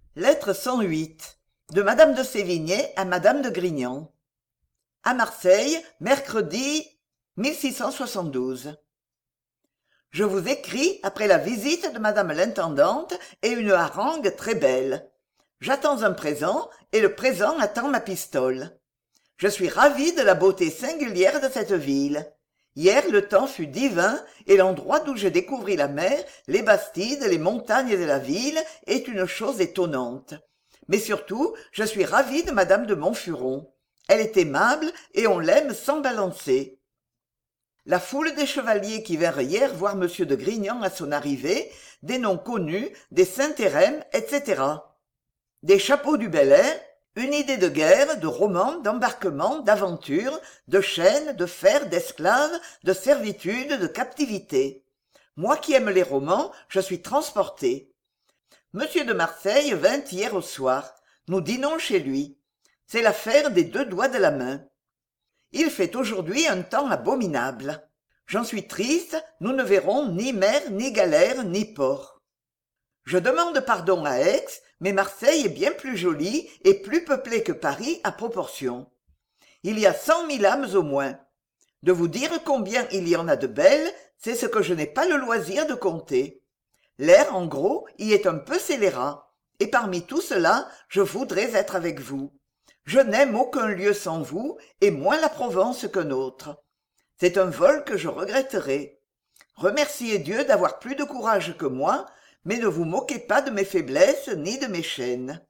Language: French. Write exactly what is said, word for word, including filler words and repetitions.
Lettre cent huit de Madame de Sévigné à Madame de Grignan. À Marseille, mercredi mille six cent soixante-douze. Je vous écris après la visite de Madame l'Intendante et une harangue très belle. J'attends un présent et le présent attend ma pistole. Je suis ravi de la beauté singulière de cette ville. Hier le temps fut divin et l'endroit d'où je découvris la mer, les Bastides, les montagnes de la ville est une chose étonnante. Mais surtout, je suis ravi de Madame de Montfuron. Elle est aimable et on l'aime sans balancer. La foule des chevaliers qui vinrent hier voir Monsieur de Grignan à son arrivée, des noms connus, des Saint-Hérem, et cetera. Des chapeaux du Bel Air, une idée de guerre, de roman, d'embarquement, d'aventure, de chaînes, de fers, d'esclaves, de servitude, de captivité. Moi qui aime les romans, je suis transporté. Monsieur de Marseille vint hier au soir. Nous dînons chez lui. C'est l'affaire des deux doigts de la main. Il fait aujourd'hui un temps abominable. J'en suis triste, nous ne verrons ni mer, ni galère, ni port. Je demande pardon à Aix, mais Marseille est bien plus jolie et plus peuplée que Paris à proportion. Il y a cent mille âmes au moins. De vous dire combien il y en a de belles, c'est ce que je n'ai pas le loisir de compter. L'air, en gros, y est un peu scélérat, et parmi tout cela, je voudrais être avec vous. Je n'aime aucun lieu sans vous, et moins la Provence qu'un autre. C'est un vol que je regretterai. Remerciez Dieu d'avoir plus de courage que moi, mais ne vous moquez pas de mes faiblesses ni de mes chaînes.